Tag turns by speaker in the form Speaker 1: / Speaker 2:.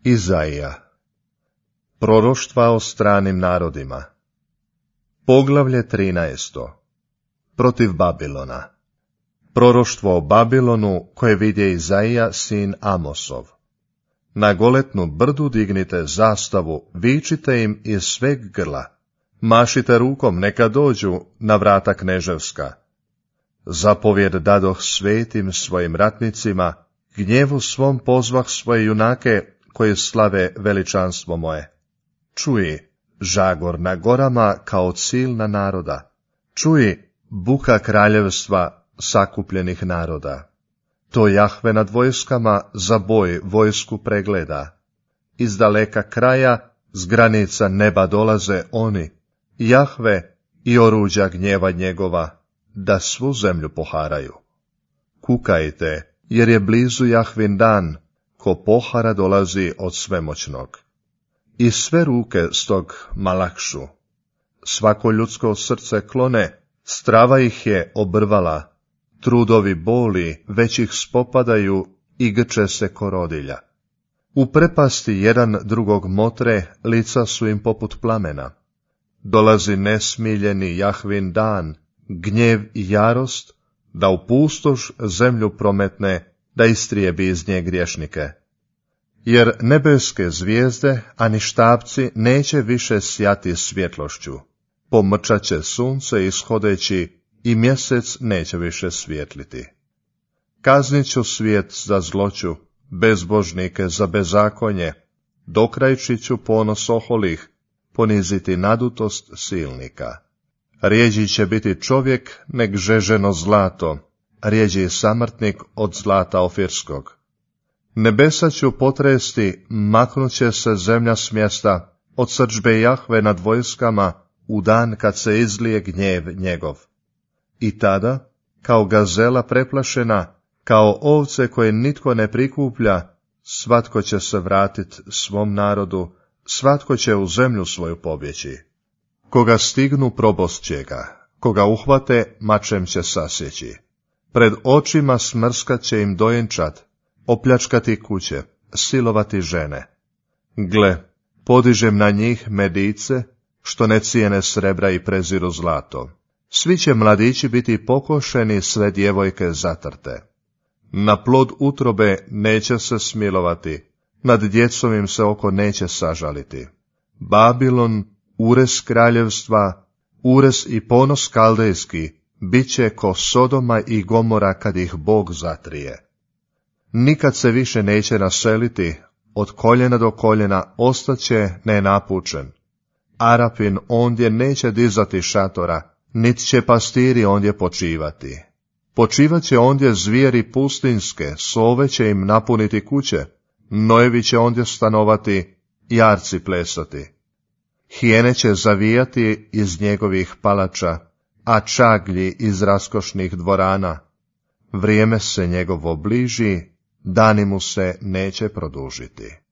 Speaker 1: Izaija. Proroštva o stranim narodima. Poglavlje 13. Protiv Babilona. Proroštvo o Babilonu koje vidje Izaija sin Amosov. Na Goletnu brdu dignite zastavu, vičite im iz sveg grla. Mašite rukom, neka dođu na vrata kneževska. Zapovjed dadoh svetim svojim ratnicima, gnjevu svom pozvah svoje junake koji slave veličanstvo moje. Čuj, žagor na gorama kao silna naroda. Čuj, buka kraljevstva sakupljenih naroda. To Jahve nad vojskama za boj vojsku pregleda. Iz daleka kraja, s granica neba dolaze oni, Jahve i oruđa gnjeva njegova, da svu zemlju poharaju. Kukajte, jer je blizu Jahvin dan, ko pohara dolazi od svemoćnog. I sve ruke s tog malakšu. Svako ljudsko srce klone, strava ih je obrvala, trudovi boli već ih spopadaju i grče se ko rodilja. U prepasti jedan drugog motre, lica su im poput plamena. Dolazi nesmiljeni Jahvin dan, gnjev i jarost, da u pustoš zemlju prometne, da istrijebi iz nje griješnike. Jer nebeske zvijezde, ani štapci neće više sjati svjetlošću. Pomrčat će sunce ishodeći i mjesec neće više svijetliti. Kaznit ću svijet za zloću, bezbožnike za bezakonje, dokrajčit ću ponos oholih, poniziti nadutost silnika. Rjeđi će biti čovjek nek žeženo zlato, rjeđi samrtnik od zlata ofirskog. Nebesa ću potresti, maknut će se zemlja s mjesta, od srdžbe Jahve nad vojskama, u dan kad se izlije gnjev njegov. I tada, kao gazela preplašena, kao ovce koje nitko ne prikuplja, svatko će se vratit svom narodu, svatko će u zemlju svoju pobjeći. Koga stignu probost će ga, koga uhvate mačem će sasjeći. Pred očima smrskat će im dojenčad, opljačkati kuće, silovati žene. Gle, podižem na njih medice, što ne cijene srebra i preziru zlato. Svi će mladići biti pokošeni, sve djevojke zatrte. Na plod utrobe neće se smilovati, nad djecom im se oko neće sažaliti. Babilon, ures kraljevstva, ures i ponos kaldejski, bit će ko Sodoma i Gomora kad ih Bog zatrije. Nikad se više neće naseliti, od koljena do koljena ostaće nenapučen. Arapin ondje neće dizati šatora, nit će pastiri ondje počivati. Počivat će ondje zvijeri pustinske, sove će im napuniti kuće, nojevi će ondje stanovati, jarci plesati. Hijene će zavijati iz njegovih palača, a čaglji iz raskošnih dvorana. Vrijeme se njegovo bliži, dani mu se neće produžiti.